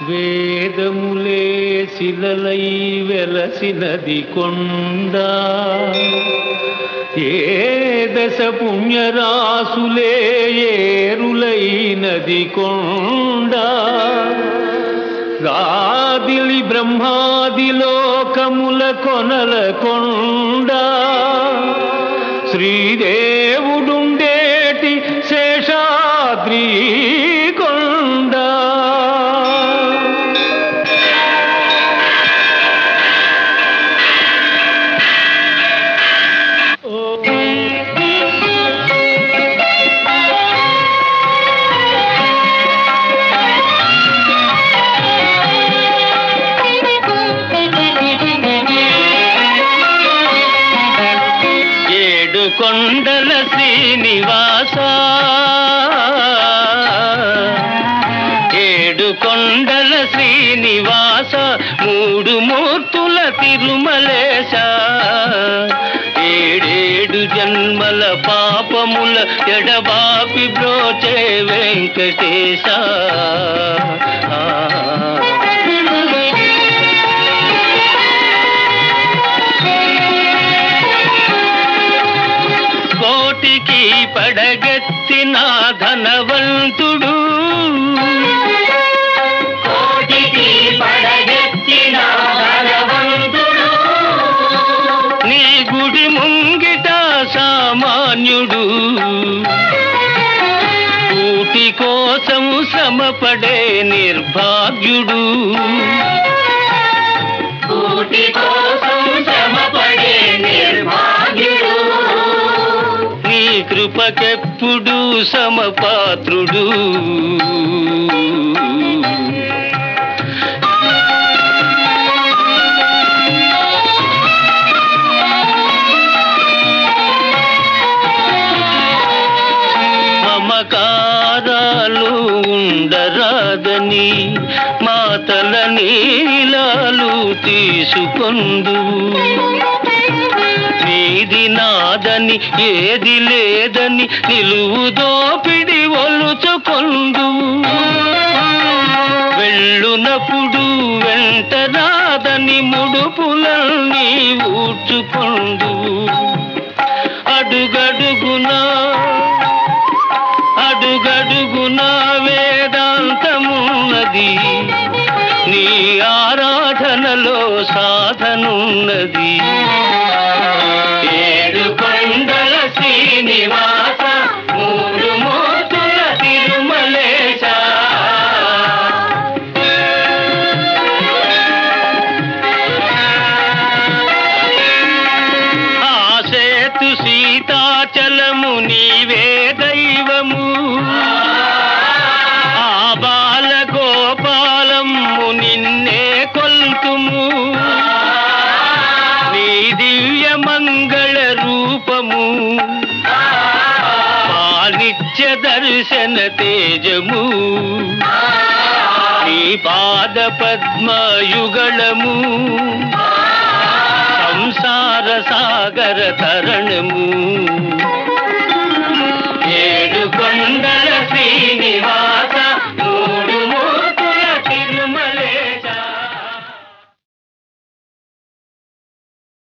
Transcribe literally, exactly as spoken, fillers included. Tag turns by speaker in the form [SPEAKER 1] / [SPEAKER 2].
[SPEAKER 1] వేదములే శిలలై వెలసినది కొండ, ఏ దశ పుణ్యరాసులే ఏరులైనది కొండ, గాదిలి బ్రహ్మాది లోకముల కొనల కొండ, శ్రీదేవుడుండేటి శేషాద్రి కొండ. కొండల శ్రీనివాస, ఏడు కొండల శ్రీనివాస, మూడు మూర్తుల తిరుమలేశ, ఏడేడు జన్మల పాపముల ఎడబాపి బ్రోచే వెంకటేశ. కోటికి పడగెత్తిన ధనవంతుడు, కోటికి పడగెత్తిన ధనవంతుడు, నీ గుడి ముంగిట సామాన్యుడు, కూటి కోసం శ్రమపడే నిర్భాగ్యుడు, కూటి కోసం శ్రమపడే నిర్భాగ్యుడు, నీ కృపకెప్పుడు సమపాత్రుడు. మమకారాలు ఉండరాదని మాతల నీలాలు తీసుకొందు, నీది నాదని ఏది లేదని నిలువు దోపిడి ఒలుచుకొందు, వెళ్ళునప్పుడు వెంట రాదని ముడుపులన్నీ ఊడ్చుకొందు, అడుగడుగునా అడుగడుగునా వేదాంతమున్నది, నీ ఆరాధనలో సాధనున్నది. ఏడు కొండల శ్రీనివాస, మూడు మూర్తుల తిరుమలేశ, ఆ సేతు సీతాచలము నీవే దైవము, ఆ బాల గోపాలము నిన్నే కొల్తుము, నీ దివ్య మంగళ రూపము, పానిత్య దర్శన తేజము, నీ పాద పద్మయుగళము, సంసార సాగర తరణము.